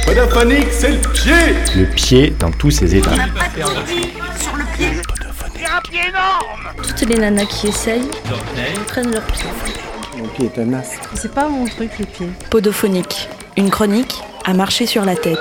Podophonique, c'est le pied. Le pied dans tous ses états. On n'a pas de dit sur le pied. Podophonique. C'est un pied énorme. Toutes les nanas qui essayent prennent leur pied. Mon pied est un astre. C'est pas mon truc, le pied. Podophonique, une chronique à marcher sur la tête.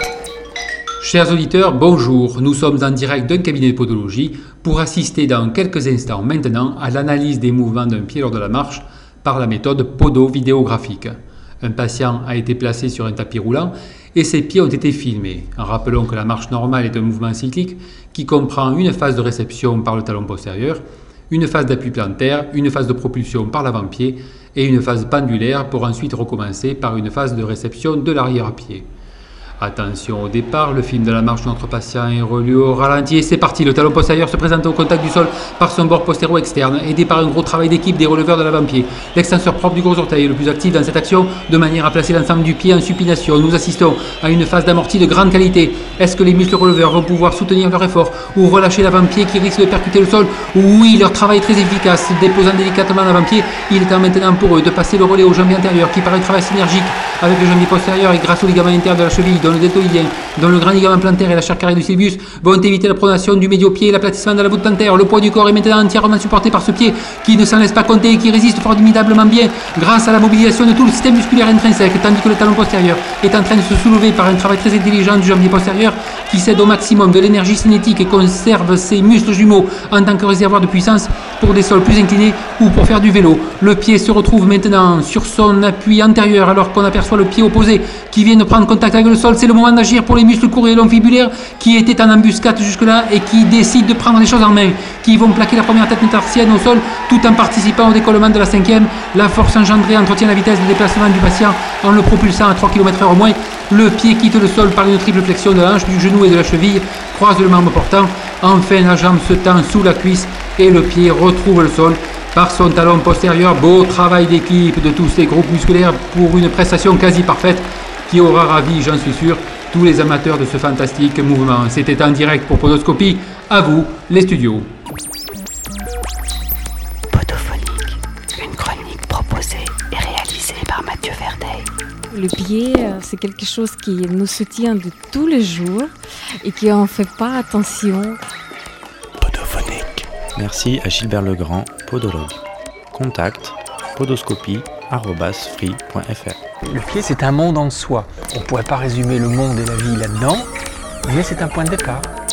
Chers auditeurs, bonjour. Nous sommes en direct d'un cabinet de podologie pour assister dans quelques instants maintenant à l'analyse des mouvements d'un pied lors de la marche par la méthode podo-vidéographique. Un patient a été placé sur un tapis roulant et ses pieds ont été filmés. Rappelons que la marche normale est un mouvement cyclique qui comprend une phase de réception par le talon postérieur, une phase d'appui plantaire, une phase de propulsion par l'avant-pied et une phase pendulaire pour ensuite recommencer par une phase de réception de l'arrière-pied. Attention au départ, le film de la marche de notre patient est relu au ralenti et c'est parti. Le talon postérieur se présente au contact du sol par son bord postéro-externe, aidé par un gros travail d'équipe des releveurs de l'avant-pied. L'extenseur propre du gros orteil est le plus actif dans cette action, de manière à placer l'ensemble du pied en supination. Nous assistons à une phase d'amorti de grande qualité. Est-ce que les muscles releveurs vont pouvoir soutenir leur effort ou relâcher l'avant-pied qui risque de percuter le sol? Oui, leur travail est très efficace. Déposant délicatement l'avant-pied, il est temps maintenant pour eux de passer le relais au jambier antérieur qui par un travail synergique avec le jambier postérieur et grâce au ligament interne de la cheville, dont le deltoïdien, dont le grand ligament plantaire et la chair carrée du sylvius vont éviter la pronation du médio-pied et l'aplatissement de la voûte plantaire. Le poids du corps est maintenant entièrement supporté par ce pied qui ne s'en laisse pas compter et qui résiste formidablement bien grâce à la mobilisation de tout le système musculaire intrinsèque, tandis que le talon postérieur est en train de se soulever par un travail très intelligent du jambier postérieur qui cède au maximum de l'énergie cinétique et conserve ses muscles jumeaux en tant que réservoir de puissance pour des sols plus inclinés ou pour faire du vélo. Le pied se retrouve maintenant sur son appui antérieur alors qu'on aperçoit le pied opposé qui vient de prendre contact avec le sol. C'est le moment d'agir pour les muscles courts et lomfibulaires qui étaient en embuscade jusque-là et qui décident de prendre les choses en main, qui vont plaquer la première tête métarsienne au sol tout en participant au décollement de la cinquième. La force engendrée entretient la vitesse de déplacement du patient en le propulsant à 3 km/h au moins. Le pied quitte le sol par une triple flexion de la hanche, du genou et de la cheville, croise le membre portant. Enfin, la jambe se tend sous la cuisse et le pied retrouve le sol par son talon postérieur. Beau travail d'équipe de tous ces groupes musculaires pour une prestation quasi parfaite qui aura ravi, j'en suis sûr, tous les amateurs de ce fantastique mouvement. C'était en direct pour Podoscopie. À vous, les studios. Podophonique, une chronique proposée et réalisée par Mathieu Verdet. Le pied, c'est quelque chose qui nous soutient de tous les jours et qui on ne fait pas attention. Podophonique. Merci à Gilbert Legrand, podologue. Contact podoscopie@free.fr. Le pied, c'est un monde en soi. On ne pourrait pas résumer le monde et la vie là-dedans, mais c'est un point de départ.